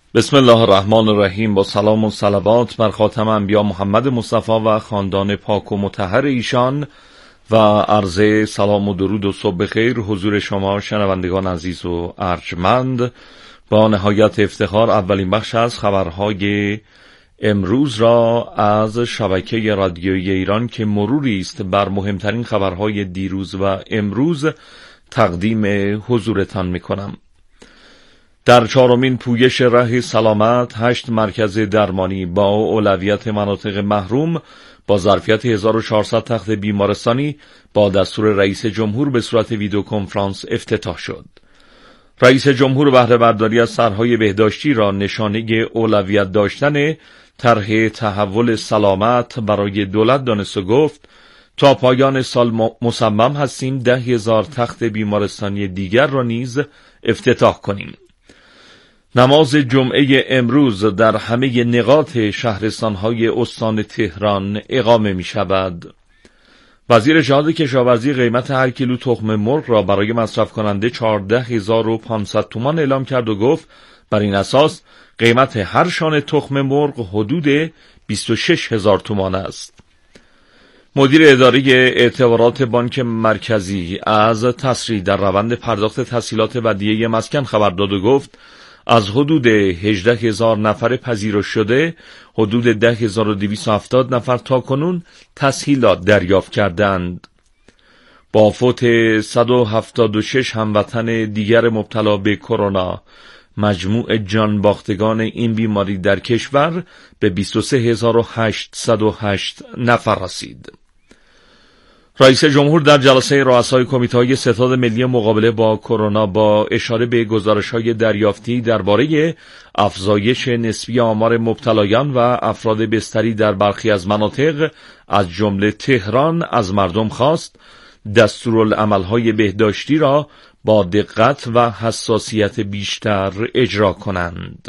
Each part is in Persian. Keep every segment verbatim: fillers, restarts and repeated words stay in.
بسم الله الرحمن الرحیم. با سلام و صلوات بر خاتم انبیا محمد مصطفی و خاندان پاک و مطهر ایشان و عرض سلام و درود و صبح خیر حضور شما شنوندگان عزیز و ارجمند. با نهایت افتخار اولین بخش از خبرهای امروز را از شبکه رادیویی ایران که مروری است بر مهمترین خبرهای دیروز و امروز تقدیم حضورتان میکنم. در چهارمین پویش ره سلامت، هشت مرکز درمانی با اولویت مناطق محروم با ظرفیت هزار و چهارصد تخت بیمارستانی با دستور رئیس جمهور به صورت ویدیو کنفرانس افتتاح شد. رئیس جمهور بهره برداری از سرهای بهداشتی را نشانه اولویت داشتن طرح تحول سلامت برای دولت دانست و گفت تا پایان سال مصمم هستیم ده هزار تخت بیمارستانی دیگر را نیز افتتاح کنیم. نماز جمعه امروز در همه نقاط شهرستان‌های استان تهران اقامه می شود. وزیر جهاد کشاورزی قیمت هر کیلو تخم مرغ را برای مصرف کننده چهارده هزار و پانصد تومان اعلام کرد و گفت بر این اساس قیمت هر شانه تخم مرغ حدود بیست و شش هزار تومان است. مدیر اداری اعتبارات بانک مرکزی از تسریع در روند پرداخت تسهیلات ودیعه مسکن خبر داد و گفت از حدود هجده هزار نفر پذیرش شده، حدود ده هزار و دویست و هفتاد نفر تاکنون تسهیلات دریافت کردند. با فوت صد و هفتاد و شش هموطن دیگر مبتلا به کرونا، مجموع جان باختگان این بیماری در کشور به بیست و سه هزار و هشتصد و هشت نفر رسید. رئیس جمهور در جلسه رؤسای کمیته‌های ستاد ملی مقابله با کرونا با اشاره به گزارش‌های دریافتی درباره افزایش نسبی آمار مبتلایان و افراد بستری در برخی از مناطق از جمله تهران از مردم خواست دستورالعمل‌های بهداشتی را با دقت و حساسیت بیشتر اجرا کنند.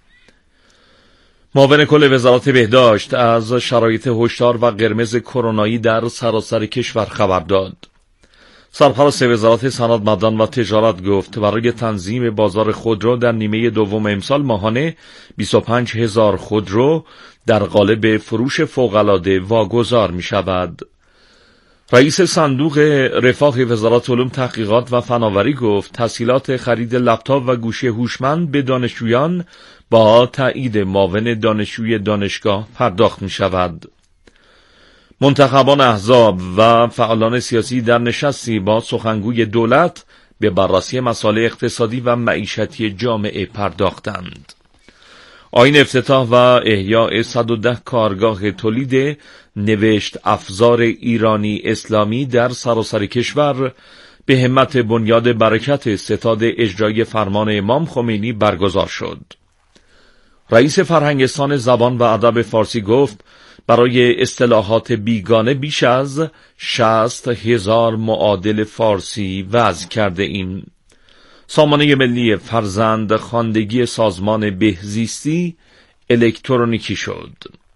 معاون کل وزارت بهداشت از شرایط هشدار و قرمز کرونایی در سراسر کشور خبر داد. سرپرست وزارت صنعت، معدن و تجارت گفت برای تنظیم بازار خودرو در نیمه دوم امسال ماهانه بیست و پنج هزار خودرو در قالب فروش فوق‌العاده واگذار می شود. رئیس صندوق رفاه وزارت علوم، تحقیقات و فناوری گفت تسهیلات خرید لپتاپ و گوشی هوشمند به دانشجویان با تایید معاون دانشجوی دانشگاه پرداخت می شود. منتخبان احزاب و فعالان سیاسی در نشستی با سخنگوی دولت به بررسی مسائل اقتصادی و معیشتی جامعه پرداختند. آیین افتتاح و احیاء صد و ده کارگاه تولید نوشت افزار ایرانی اسلامی در سراسر کشور به همت بنیاد برکت ستاد اجرایی فرمان امام خمینی برگزار شد. رئیس فرهنگستان زبان و ادب فارسی گفت برای اصطلاحات بیگانه بیش از شصت هزار معادل فارسی وضع کرده ایم. سامانه ملی فرزند خواندگی سازمان بهزیستی الکترونیکی شد.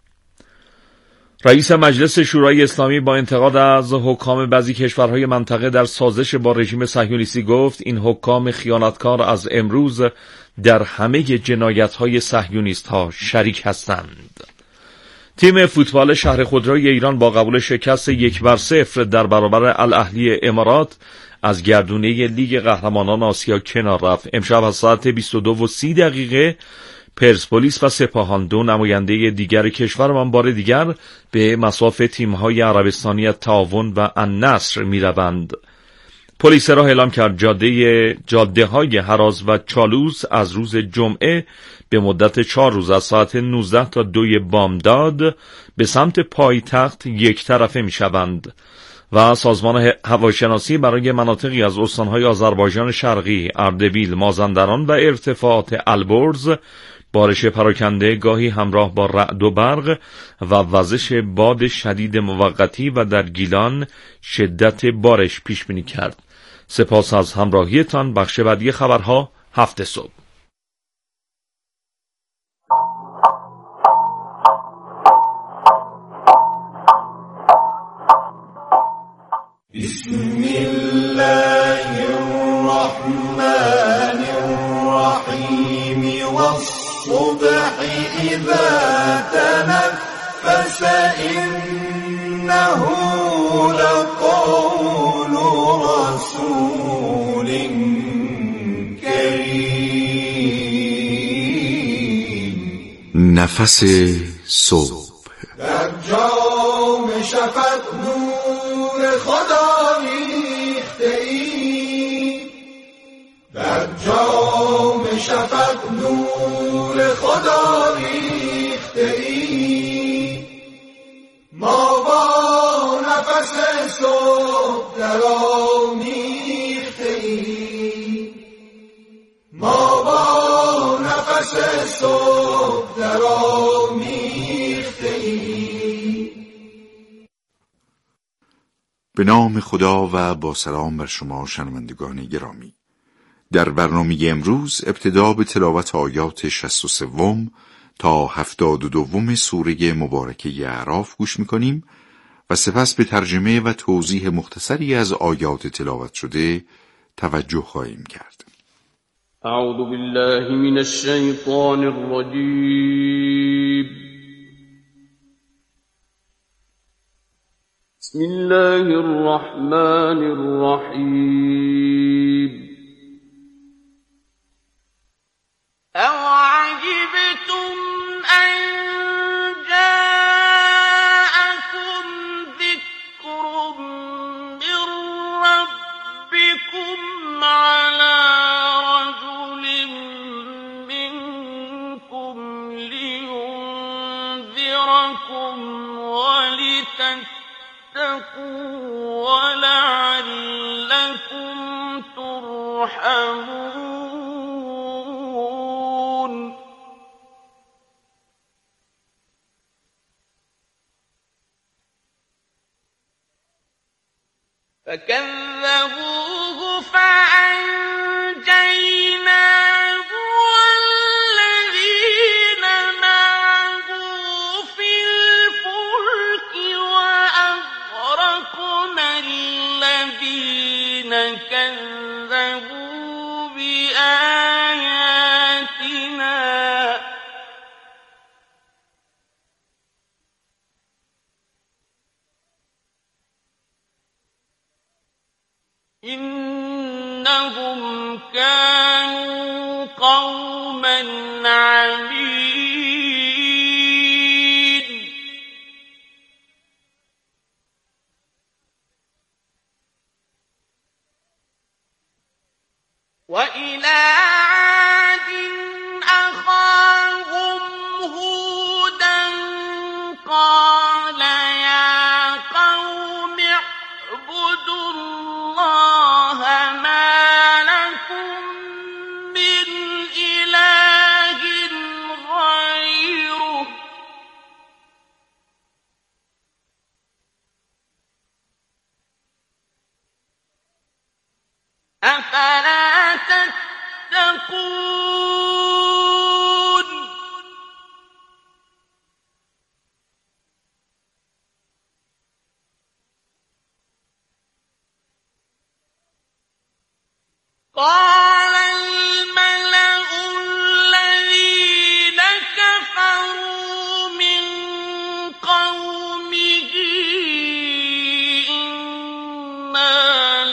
رئیس مجلس شورای اسلامی با انتقاد از حکام بعضی کشورهای منطقه در سازش با رژیم صهیونیستی گفت این حکام خیانتکار از امروز در همه جنایت‌های صهیونیست‌ها شریک هستند. تیم فوتبال شهر خودروی ایران با قبول شکست یک بر صفر در برابر الاهلی امارات از گردونه لیگ قهرمانان آسیا کنار رفت. امشب از ساعت بیست و دو و سی دقیقه پرسپولیس و سپاهان، دو نماینده دیگر کشورمان، بار دیگر به مصاف تیم‌های عربستانی تعاون و النصر می‌روند. پلیس راه اعلام کرد جاده جاده‌های هراز و چالوس از روز جمعه به مدت چهار روز از ساعت نوزده تا دوی بامداد به سمت پایتخت یک طرفه می‌شوند و سازمان هواشناسی برای مناطقی از استان‌های آذربایجان شرقی، اردبیل، مازندران و ارتفاعات البرز بارش پراکنده گاهی همراه با رعد و برق و وزش باد شدید موقتی و در گیلان شدت بارش پیش بینی کرد. سپاس از همراهیتان. بخش بعدی خبرها هفت صبح. بسم الله الرحمن الرحیم. والصبح إذا تنفس إنه لقول رسول كريم. نفس صبح. در جام شفق نور خدا ریخته ای، در جام شفق نور خدا ریخته ای. ما با نفس صبح در آمیخته ای، ما با نفس صبح در آمیخته ای. به نام خدا و با سلام بر شما شنوندگان گرامی. در برنامه امروز ابتدا به تلاوت آیات شصت و سه تا هفتاد و دو سوره مبارکه اعراف گوش می‌کنیم و سپس به ترجمه و توضیح مختصری از آیات تلاوت شده توجه خواهیم کرد. اعوذ بالله من الشیطان الرجیم. بسم الله الرحمن الرحیم. أَوَعَجِبْتُمْ أَنْ جَاءَكُمْ ذِكْرٌ مِّن رَّبِّكُمْ عَلَى رَجُلٍ مِّنكُمْ لِيُنذِرَكُمْ وَلِتَتَّقُوا وَلَعَلَّكُمْ تُرْحَمُونَ. فكذبوه فأنجيناه والذين معه في الفلك وأغرقنا الذين كذبوا بآياتنا إنهم كانوا قوما عمين. وإلى عاد أخاهم هودا قال يا قوم اعبدوا الله ما لكم من إله غيره أفلا تتقون. قال الملأ الذين كفروا من قومه إنا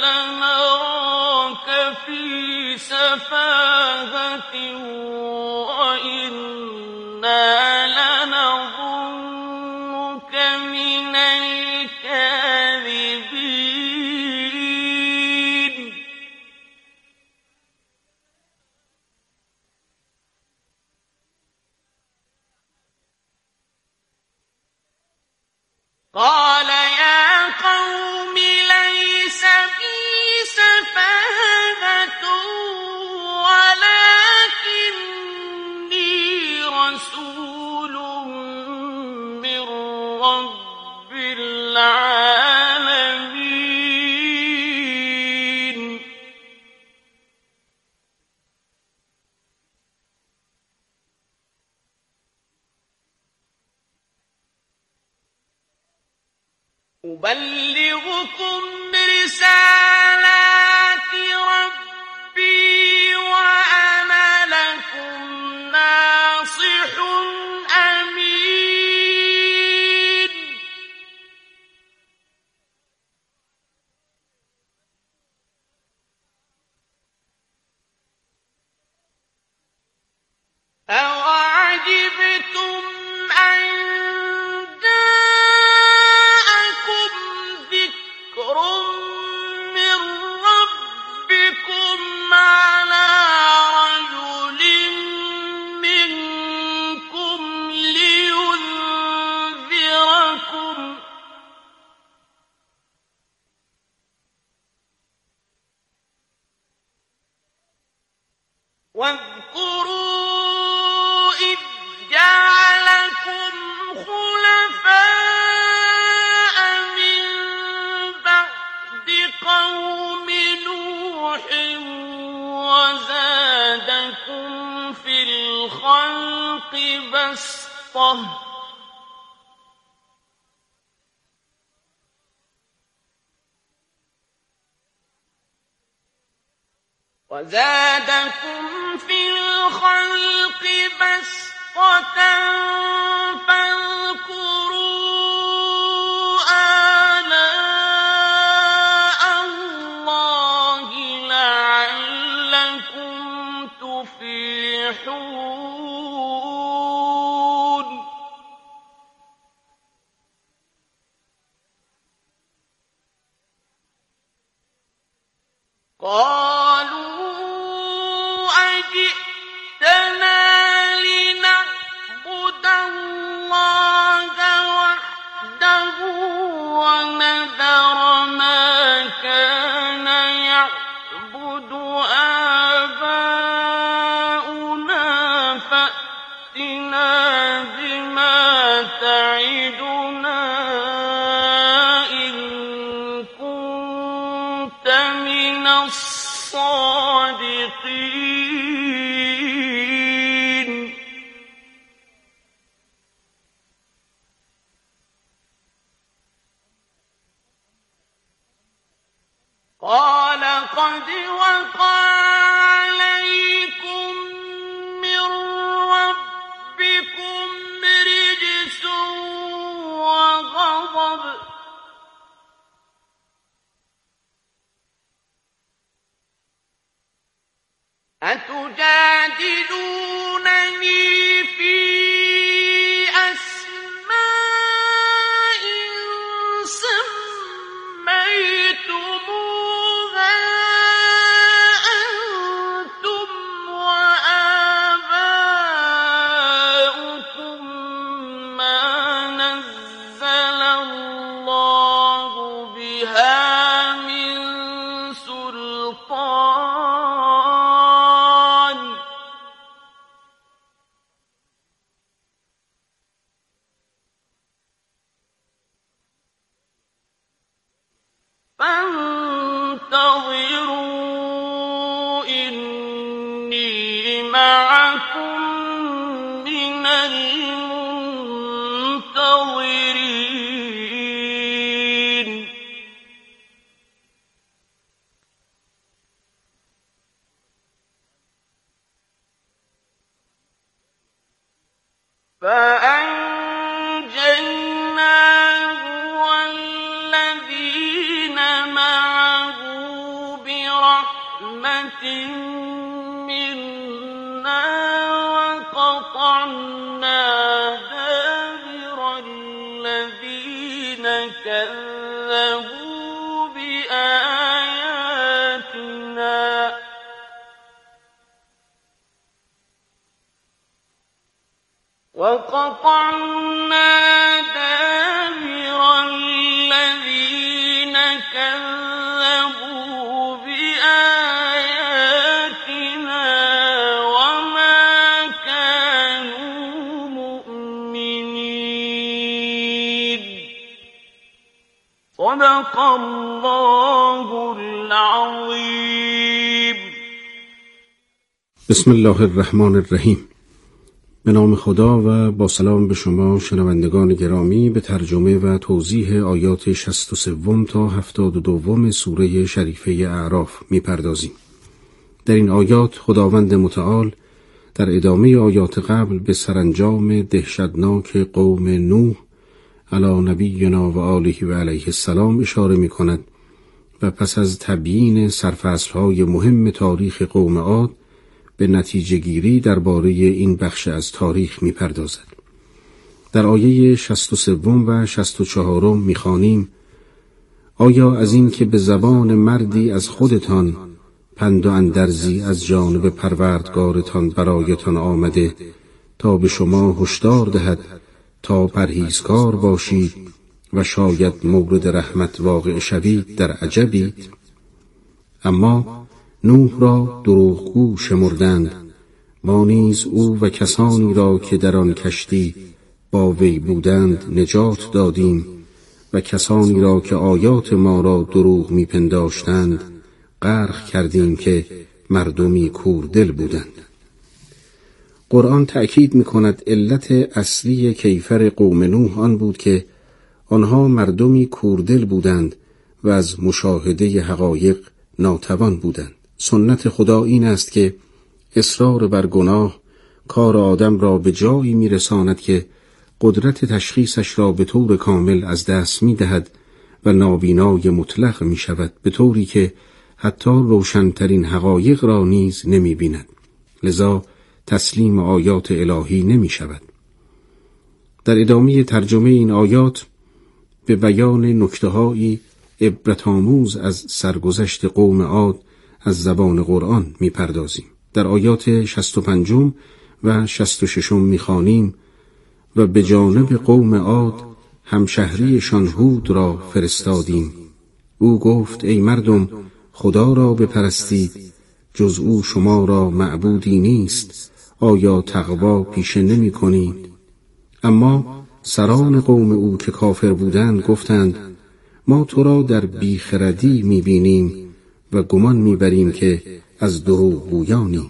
لنراك في سفاهة وإنا لنظنك من الكاذبين. قال يا قوم ليس بي سفاهة ولكني رسول من رب العالمين. أبلغكم رسالات ربي وأنا لكم ناصح في الخلق بسطة وزادكم في الخلق بسطة فاذكروا آلاء الله لعلكم تفلحون قالوا أجئتنا لنعبد الله وحده ونذر ما كان يعبد آباؤنا فأتنا بما تعدنا إن كنت من الصادقين قال قد وقع عليكم من ربكم رجس وغضب أتجادلونني في أسماء سميتموها أنتم وآباؤكم ما نزل الله بها من سلطان فانتظروا إني معكم من المنتظرين فأنجيناه والذين معه برحمة منا وقطعنا دابر الذين كذبوا بآياتنا وقطعنا دابر الذين كذبوا بآياتنا وما كانوا مؤمنين صدق الله العظيم. بسم الله الرحمن الرحیم. به نام خدا و با سلام به شما شنوندگان گرامی به ترجمه و توضیح آیات شصت و سه تا هفتاد و دو سوره شریفه اعراف می‌پردازیم. در این آیات خداوند متعال در ادامه آیات قبل به سرانجام دهشتناک قوم نوح علی نبینا و آله و علیه السلام اشاره می‌کند و پس از تبیین سرفصل‌های مهم تاریخ قوم عاد به نتیجه گیری درباره این بخش از تاریخ می‌پردازد. در آیه شصت و سه و شصت و چهار می‌خوانیم: آیا از این که به زبان مردی از خودتان پند و اندرزی از جانب پروردگارتان برایتان آمده تا به شما هشدار دهد تا پرهیزکار باشید و شاید مورد رحمت واقع شوید در عجبید؟ اما نوح را دروغگو شمردند، ما نیز او و کسانی را که در آن کشتی با وی بودند نجات دادیم و کسانی را که آیات ما را دروغ میپنداشتند غرق کردیم که مردمی کوردل بودند. قرآن تأکید می کند علت اصلی کیفر قوم نوح آن بود که آنها مردمی کوردل بودند و از مشاهده حقایق ناتوان بودند. سنت خدا این است که اصرار بر گناه کار آدم را به جایی می رساند که قدرت تشخیصش را به طور کامل از دست می دهد و نابینای مطلق می شود، به طوری که حتی روشنترین حقایق را نیز نمی بیند. لذا تسلیم آیات الهی نمی شود. در ادامه ترجمه این آیات به بیان نکته‌هایی عبرت‌آموز از سرگذشت قوم عاد از زبان قرآن می پردازیم. در آیات شصت و پنج و شصت و شش می خوانیم: و به جانب قوم عاد همشهریشان هود را فرستادیم. او گفت ای مردم خدا را بپرستید، جز او شما را معبودی نیست، آیا تقوا پیشه نمی کنید؟ اما سران قوم او که کافر بودند گفتند ما تو را در بیخردی می بینیم و گمان می بریم که از دروغ گویانی.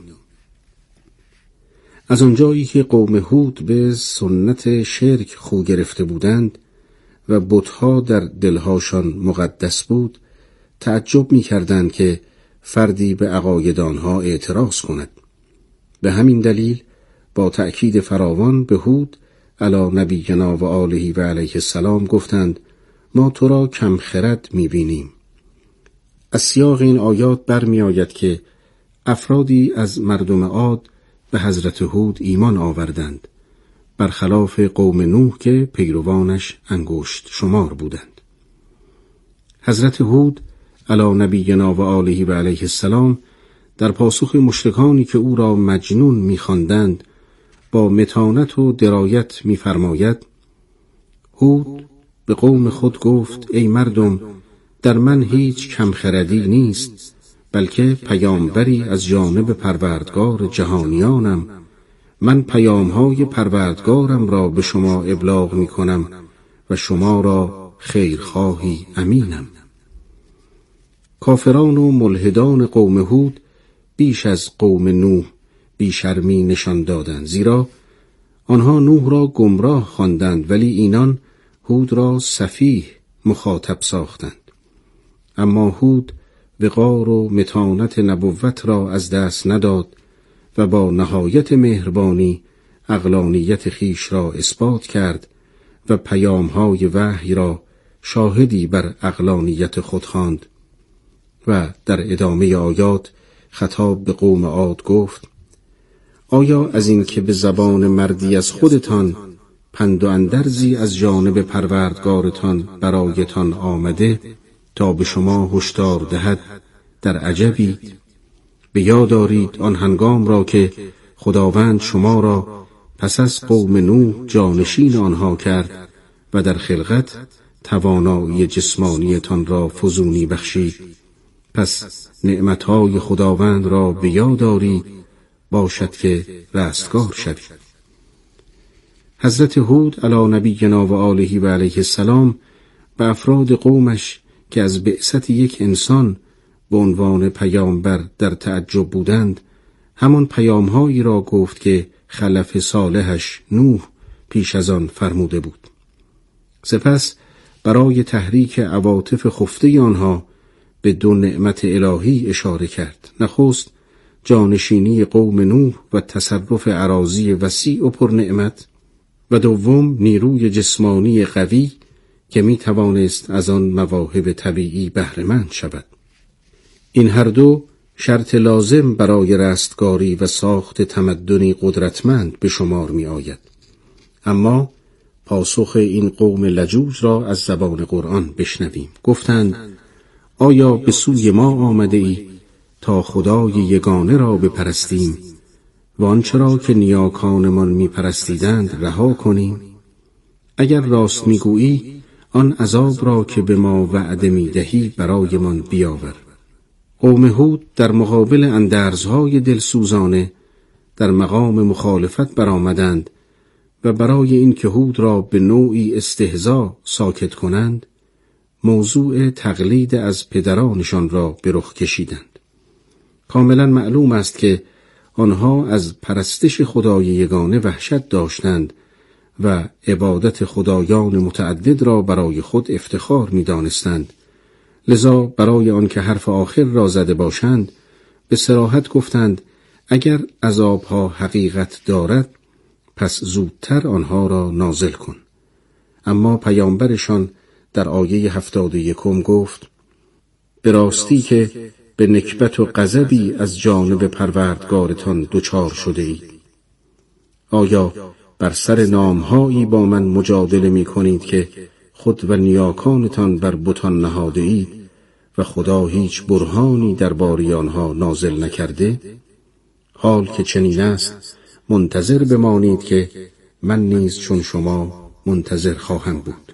از آنجایی که قوم هود به سنت شرک خو گرفته بودند و بتها در دلهاشان مقدس بود، تعجب می کردند که فردی به عقاید آنها اعتراض کند. به همین دلیل با تأکید فراوان به هود علی نبینا و آله و علیه السلام گفتند ما تو را کم خرد می بینیم. از سیاق این آیات برمی آید که افرادی از مردم عاد به حضرت هود ایمان آوردند، برخلاف قوم نوح که پیروانش انگشت شمار بودند. حضرت هود علی نبینا و آله و علیه السلام در پاسخ مشرکانی که او را مجنون می‌خواندند با متانت و درایت می‌فرماید: هود به قوم خود گفت ای مردم در من هیچ کمخردی نیست، بلکه پیامبری از جانب پروردگار جهانیانم. من پیامهای پروردگارم را به شما ابلاغ می کنم و شما را خیرخواهی امینم. کافران و ملحدان قوم هود بیش از قوم نوح بیشرمی نشان دادند، زیرا آنها نوح را گمراه خواندند ولی اینان هود را سفیه مخاطب ساختند. اما هود وقار و متانت نبوت را از دست نداد و با نهایت مهربانی عقلانیت خیش را اثبات کرد و پیامهای وحی را شاهدی بر عقلانیت خود خواند و در ادامه آیات خطاب به قوم عاد گفت: آیا از این که به زبان مردی از خودتان پند و اندرزی از جانب پروردگارتان برایتان آمده تا به شما هشدار دهد در عجبید؟ به یاد آرید آن هنگام را که خداوند شما را پس از قوم نوح جانشین آنها کرد و در خلقت توانایی جسمانیتان را فزونی بخشید. پس نعمتهای خداوند را به یاد آرید، باشد که رستگار شوید. حضرت هود علی نبینا و آله و علیه السلام به افراد قومش که از بعثت یک انسان به عنوان پیامبر در تعجب بودند همان پیامهایی را گفت که خلف صالحش نوح پیش از آن فرموده بود. سپس برای تحریک عواطف خفته آنها به دو نعمت الهی اشاره کرد: نخست جانشینی قوم نوح و تصرف اراضی وسیع و پر نعمت، و دوم نیروی جسمانی قوی که می توانست از آن مواهب طبیعی بهره مند شود. این هر دو شرط لازم برای رستگاری و ساخت تمدنی قدرتمند به شمار می آید. اما پاسخ این قوم لجوج را از زبان قرآن بشنویم. گفتند: آیا به سوی ما آمده ای تا خدای یگانه را بپرستیم و آنچه را که نیاکانمان می پرستیدند رها کنیم؟ اگر راست می گویی آن عذاب را که به ما وعده می دهی برایمان بیاور. قوم هود در مقابل اندرزهای دلسوزانه در مقام مخالفت برآمدند و برای این که هود را به نوعی استهزا ساکت کنند موضوع تقلید از پدرانشان را به رخ کشیدند. کاملا معلوم است که آنها از پرستش خدای یگانه وحشت داشتند و عبادت خدایان متعدد را برای خود افتخار می دانستند. لذا برای آنکه حرف آخر را زده باشند به صراحت گفتند اگر عذابها حقیقت دارد پس زودتر آنها را نازل کن. اما پیامبرشان در آیه هفتاد و یکم گفت به راستی که به نکبت و غضبی از جانب پروردگارتان دچار شده اید. آیا بر سر نامهایی با من مجادله می کنید که خود و نیاکانتان بر بتان نهاده اید و خدا هیچ برهانی درباره آنها نازل نکرده؟ حال که چنین است منتظر بمانید که من نیز چون شما منتظر خواهم بود.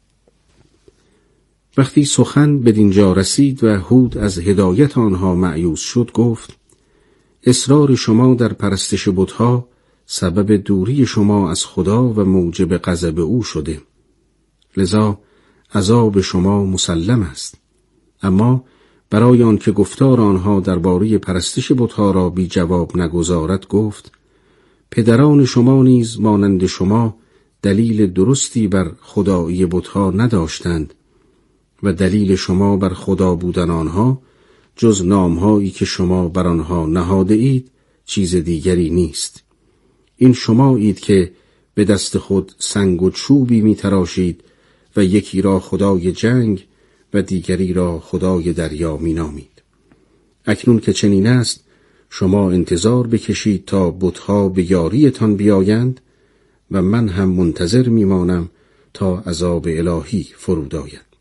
وقتی سخن بدینجا رسید و هود از هدایت آنها مایوس شد گفت اصرار شما در پرستش بتها سبب دوری شما از خدا و موجب غضب او شده، لذا عذاب شما مسلم است. اما برای آن که گفتار آنها درباره پرستش بتها را بی جواب نگذارد گفت پدران شما نیز مانند شما دلیل درستی بر خدایی بتها نداشتند و دلیل شما بر خدا بودن آنها جز نامهایی که شما بر آنها نهاده اید چیز دیگری نیست. این شمایید که به دست خود سنگ و چوبی می تراشید و یکی را خدای جنگ و دیگری را خدای دریا می نامید. اکنون که چنین است شما انتظار بکشید تا بتها به یاریتان بیایند و من هم منتظر می مانم تا عذاب الهی فرود آید.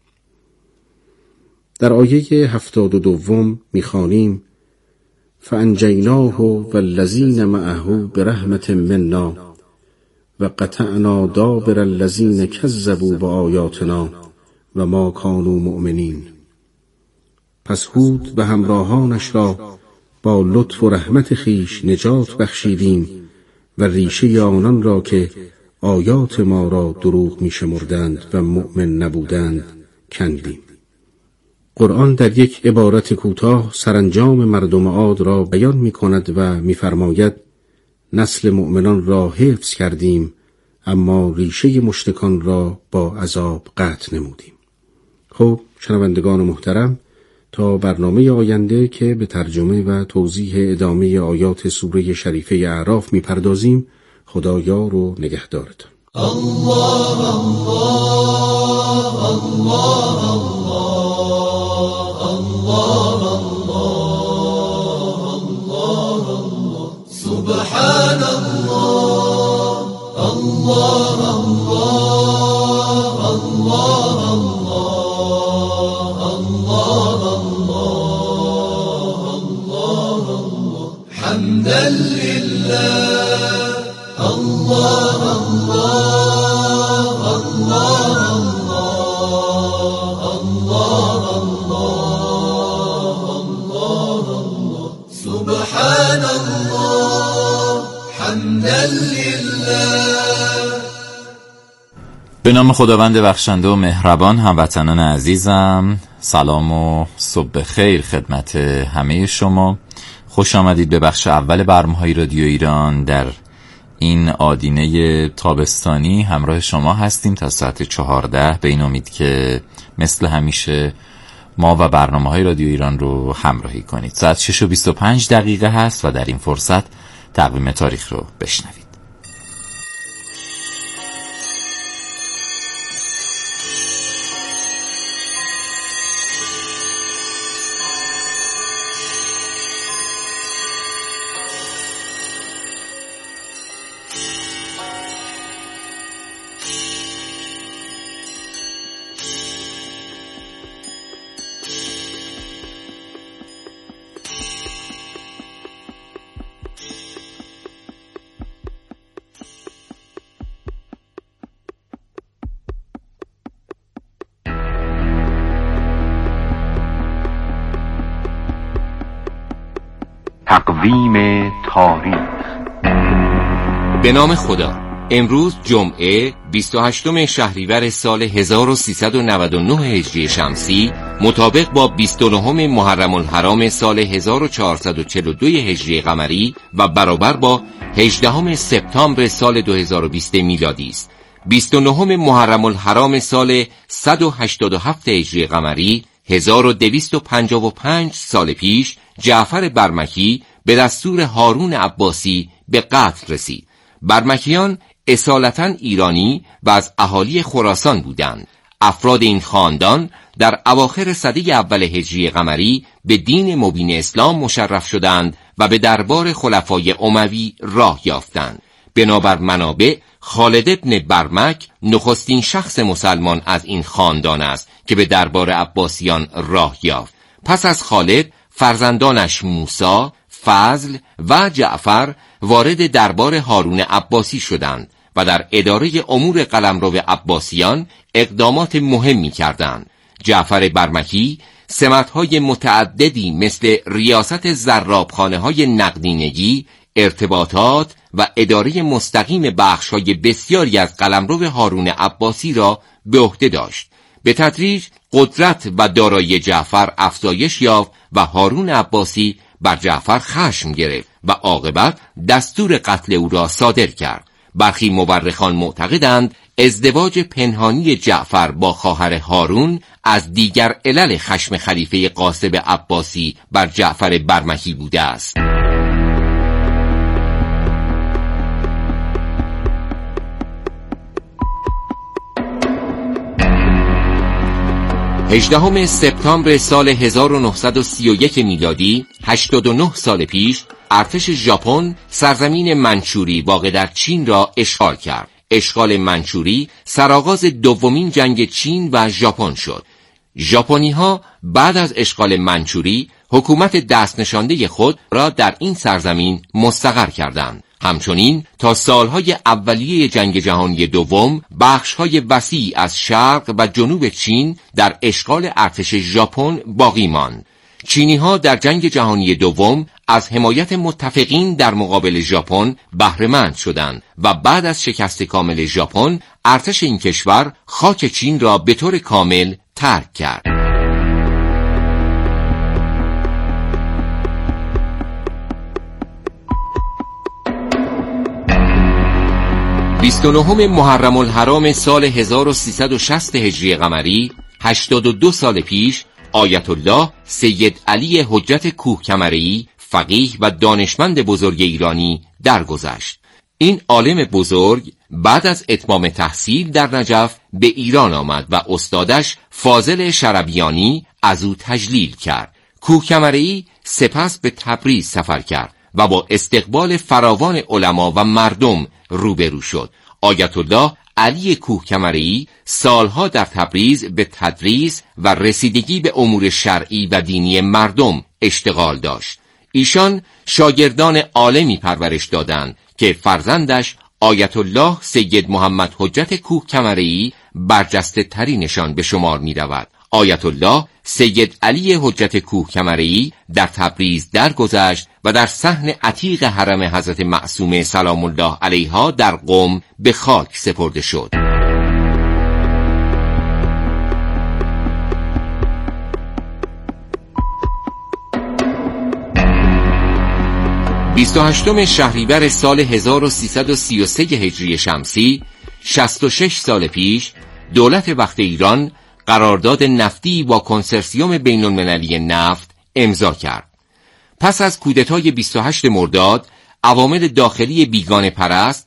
در آیه هفتاد و دوم می خوانیم فانجیناه والذین معه برحمت منا و قطعنا دابر الذین کذبوا بآیاتنا و ما کانوا مؤمنین. پس هود و همراهانش را با لطف و رحمت خیش نجات بخشیدیم و ریشه آنان را که آیات ما را دروغ می شمردند و مؤمن نبودند کندیم. قرآن در یک عبارت کوتاه سرانجام مردم عاد را بیان می کند و می فرماید نسل مؤمنان را حفظ کردیم اما ریشه مشرکان را با عذاب قطع نمودیم. خب شنوندگان محترم، تا برنامه آینده که به ترجمه و توضیح ادامه آیات سوره شریفه اعراف می پردازیم، خدایار و نگهدارتان. الله الله الله الله الله الله الله سبحان الله الله الله الله الله الله الله حمدا لله الله الله الله الله الله سبحان الله حمدا لله. به نام خداوند بخشنده و مهربان. هموطنان عزیزم، سلام و صبح خیر خدمت همه شما. خوش آمدید به بخش اول برنامه‌های رادیو ایران. در این آدینه تابستانی همراه شما هستیم تا ساعت چهارده، به این امید که مثل همیشه ما و برنامه‌های رادیو ایران رو همراهی کنید. ساعت شش و بیست و پنج دقیقه هست و در این فرصت تقویم تاریخ رو بشنوید. تقویم تاریخ. به نام خدا. امروز جمعه بیست و هشتم شهریور سال هزار و سیصد و نود و نه هجری شمسی مطابق با بیست و نهم محرم الحرام سال هزار و چهارصد و چهل و دو هجری قمری و برابر با هجدهم سپتامبر سال دو هزار و بیست میلادی است. بیست و نهم محرم الحرام سال صد و هشتاد و هفت هجری قمری هزار و دویست و پنجاه و پنج سال پیش جعفر برمکی به دستور هارون عباسی به قتل رسید. برمکیان اصالتاً ایرانی و از اهالی خراسان بودند. افراد این خاندان در اواخر سده اول هجری قمری به دین مبین اسلام مشرف شدند و به دربار خلفای اموی راه یافتند. بنابر منابع خالد ابن برمک نخستین شخص مسلمان از این خاندان است که به دربار عباسیان راه یافت. پس از خالد فرزندانش موسی، فضل و جعفر وارد دربار هارون عباسی شدند و در اداره امور قلمرو عباسیان اقدامات مهمی کردند. جعفر برمکی سمت‌های متعددی مثل ریاست زرابخانه‌های نقدینگی، ارتباطات و اداره مستقیم بخش‌های بسیاری از قلمرو هارون عباسی را به عهده داشت. به تدریج قدرت و دارایی جعفر افزایش یافت و هارون عباسی بر جعفر خشم گرفت و عاقبت دستور قتل او را صادر کرد. برخی مورخان معتقدند ازدواج پنهانی جعفر با خواهر هارون از دیگر علل خشم خلیفه قاسب عباسی بر جعفر برمکی بوده است. هجدهم سپتامبر سال هزار و نهصد و سی و یک میلادی، هشتاد و نه سال پیش، ارتش ژاپن سرزمین منچوری واقع در چین را اشغال کرد. اشغال منچوری سرآغاز دومین جنگ چین و ژاپن شد. ژاپنی‌ها بعد از اشغال منچوری حکومت دست نشانده خود را در این سرزمین مستقر کردند. همچنین تا سالهای اولیه جنگ جهانی دوم بخش‌های وسیع از شرق و جنوب چین در اشغال ارتش ژاپن باقی ماند. چینی‌ها در جنگ جهانی دوم از حمایت متفقین در مقابل ژاپن بهره مند شدند و بعد از شکست کامل ژاپن ارتش این کشور خاک چین را به طور کامل ترک کرد. بیست و نهم محرم الحرام سال هزار و سیصد و شصت هجری قمری، هشتاد و دو سال پیش، آیت الله سید علی حجت کوهکمره‌ای فقیه و دانشمند بزرگ ایرانی درگذشت. این عالم بزرگ بعد از اتمام تحصیل در نجف به ایران آمد و استادش فاضل شربیانی از او تجلیل کرد. کوهکمره‌ای سپس به تبریز سفر کرد و با استقبال فراوان علما و مردم روبرو شد. آیت الله علی کوهکمره‌ای سالها در تبریز به تدریس و رسیدگی به امور شرعی و دینی مردم اشتغال داشت. ایشان شاگردان عالمی پرورش دادند که فرزندش آیت الله سید محمد حجت کوهکمره‌ای برجسته ترینشان به شمار می رود. آیت الله سید علی حجت کوهکمره‌ای در تبریز درگذشت و در صحن عتیق حرم حضرت معصومه سلام الله علیها در قم به خاک سپرده شد. بیست و هشتم شهریور سال هزار و سیصد و سی و سه هجری شمسی، شصت و شش سال پیش، دولت وقت ایران قرارداد نفتی با کنسرسیوم بین المللی نفت امضا کرد. پس از کودتای بیست و هشتم مرداد، عوامل داخلی بیگانه پرست